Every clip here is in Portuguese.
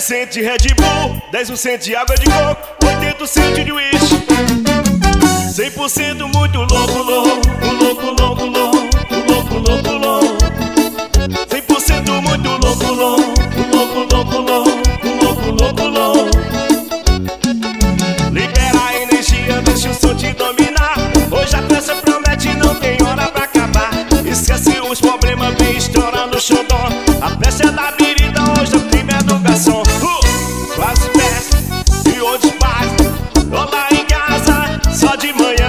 10% de Red Bull, 10% de água de coco, 80% de uísque, 100% muito louco, louco, louco, louco, louco, louco, louco, 100% muito louco, louco, louco, louco, louco, louco, louco. Libera a energia, deixa o som te dominar. Hoje a festa promete, não tem hora pra acabar. Esquece os problemas, vem estourar no xodó. A festa é da birita, hoje o crime é do garçom. Quase festa e onde faz, ou lá em casa, só de manhã.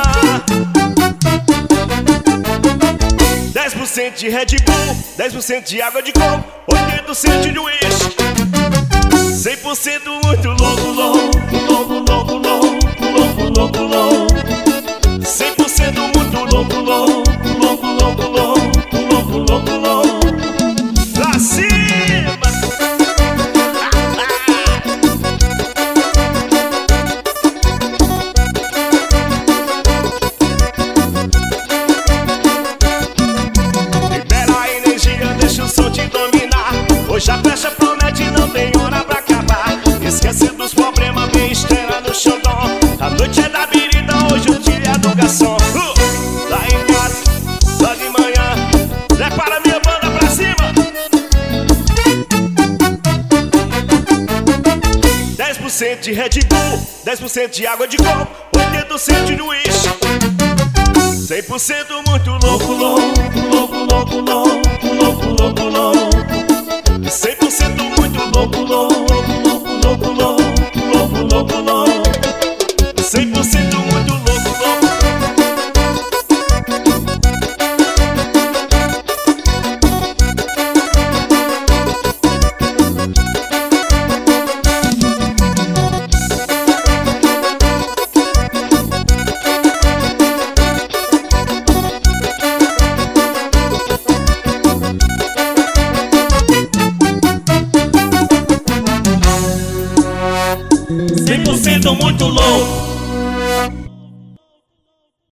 10% de Red Bull, 10% de água de coco, 80% de uísque, 100% muito louco, louco, louco, louco, louco, louco, louco, 100% muito louco, louco, louco, louco, louco, louco, louco. Pra cima! Libera a energia, deixa o som te dominar. Hoje a festa promete, não tem hora pra acabar. Esquece dos problemas, vem estrear no xodó. A noite é da birita, hoje o dia é do garçom. Lá em casa, só de manhã. Prepara minha banda pra cima. 10% de Red Bull, 10% de água de coco, 80% de uísque, 100% muito louco, louco, louco, louco, louco, louco, louco, louco, 100% muito louco, louco, louco, louco, louco, louco, louco, louco, 100% muito